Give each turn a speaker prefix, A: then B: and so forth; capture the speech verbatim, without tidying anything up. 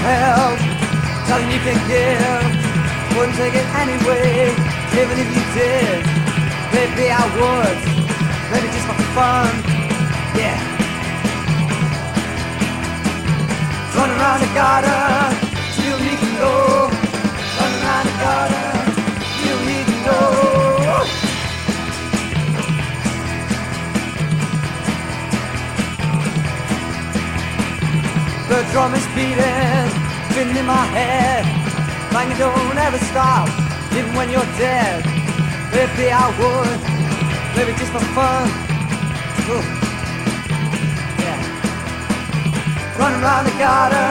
A: help, telling you can give. Wouldn't take it anyway, even if you did. Maybe I would, maybe just for fun, yeah. Running around the garden, still need to know. Running around the garden, still need to know. The drum is beating, spinning in my head. Banging don't ever stop, even when you're dead. Maybe I would, maybe just for fun. Ooh. Yeah. Running around the garden.